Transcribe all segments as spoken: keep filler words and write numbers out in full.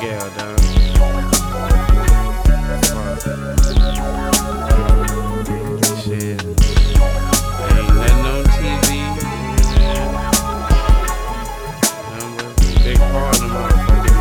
Miguel, dog. Shit. Ain't nothing on T V. Number big part of the motherfucker,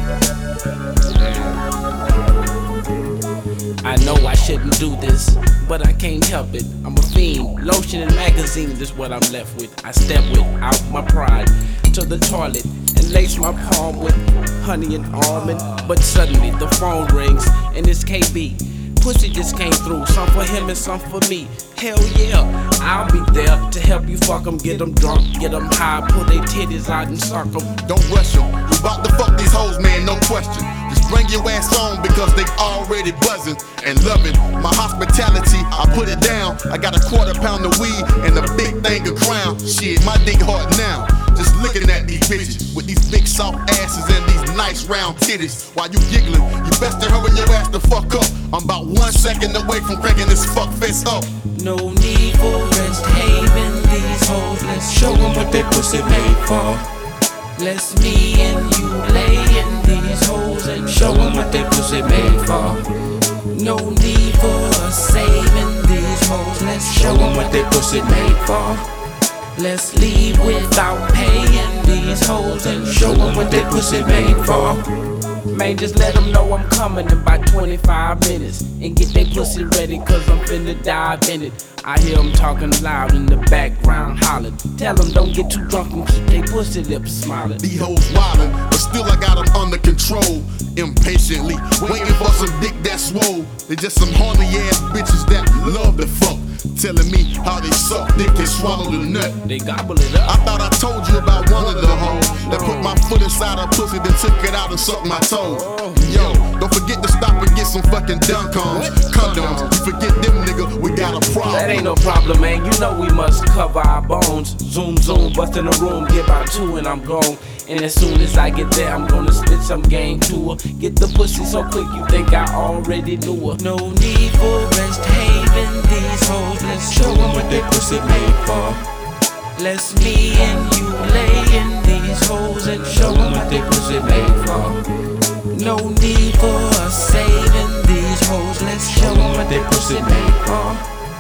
man. I know I shouldn't do this, but I can't help it. I'm a fiend. Lotion and magazines is what I'm left with. I step without my pride to the toilet and lace my palm with honey and almond. But suddenly the phone rings and it's K B. Pussy just came through, some for him and some for me. Hell yeah, I'll be there to help you fuck 'em, get 'em drunk, get 'em high, pull their titties out and suck 'em. Don't rush 'em, you bout to fuck these hoes, man, no question. Just bring your ass on because they already buzzing and loving my hospitality. I put it down, I got a quarter pound of weed and a big thing of crown. Shit, my dick hard now, just looking at these bitches with these big soft asses and these nice round titties. While you giggling, you best to hurry your ass the fuck up. I'm about one second away from cranking this fuck face up. No need for rest haven, these hoes, let's show 'em what they pussy made for. Let's me and you lay in these hoes and show 'em what they pussy made for. No need for us saving these hoes, let's show 'em what they pussy made for. Let's leave without paying these hoes and show 'em what they pussy made for. Man, just let 'em know I'm coming in about twenty-five minutes and get they pussy ready cause I'm finna dive in it. I hear 'em talking loud in the background hollering. Tell 'em don't get too drunk and keep they pussy lips smiling. These hoes wildin', but still I got 'em under control. Impatiently waiting for some dick that's swole. They just some horny ass bitches that love to fuck, telling me how they suck dick and swallow the nut. They gobble it up. I thought I told you about one of the hoes that put my foot inside her pussy, then took it out and sucked my toe. Yo, don't forget to stop and get some fucking dunk-ons, condoms. You forget them, nigga, we got a problem. That ain't no problem, man. You know we must cover our bones. Zoom, zoom, bust in the room, get about two and I'm gone. And as soon as I get there, I'm gonna spit some game to her. Get the pussy so quick you think I already knew her. No need for rest haven, these hoes, let's show 'em what they pussy made for. Let's me and you lay in these hoes and show 'em what they pussy made for. No need for us saving these hoes, let's show 'em what they pussy made for.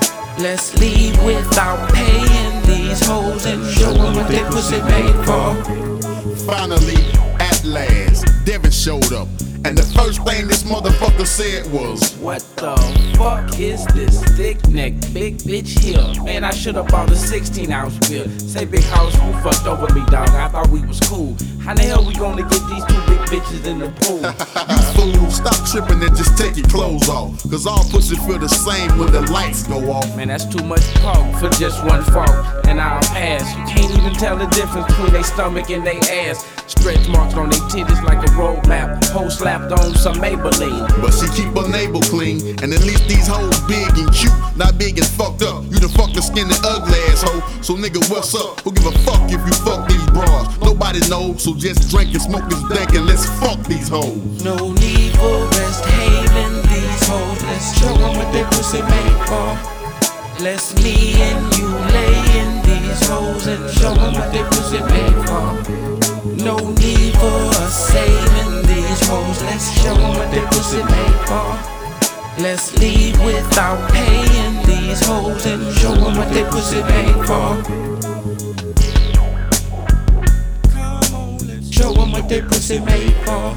Let's leave without paying these hoes and show 'em what they pussy made for. Finally, at last, Devin showed up, and the first thing this motherfucker said was, what the fuck is this thick neck big bitch here? Man, I should've bought a sixteen ounce beer. Say big house, you fucked over me, dog. I thought we was cool. How the hell we gonna get these two big bitches in the pool? You fool, stop tripping and just take your clothes off, cause all pussy feel the same when the lights go off. Man, that's too much talk for just one fault, and I'll pass. You can't even tell the difference between their stomach and their ass. Stretch marks on their titties like a road map. Hoe slapped on some Maybelline, but she keep her navel clean, and at least these hoes big and cute, not big and fucked up. You done fucked the skinny ugly ass hoe, so nigga what's up? Who give a fuck if you fuck these bras? Nobody knows, so just drink and smoke this dank and let's fuck these hoes. No need for rest haven, these hoes, let's show 'em what they pussy made for. Let's me and you lay in these hoes and show 'em what they pussy made for. No need for us saving these hoes, let's show 'em what they pussy made for. Let's leave without paying these hoes and show 'em what they pussy made for. Come on, let's show 'em what they pussy made for.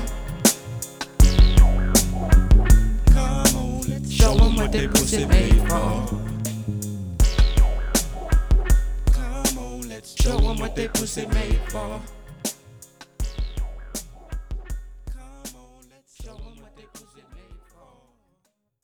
Come on, let's show 'em what they pussy made for. Come on, let's show 'em what they pussy made for.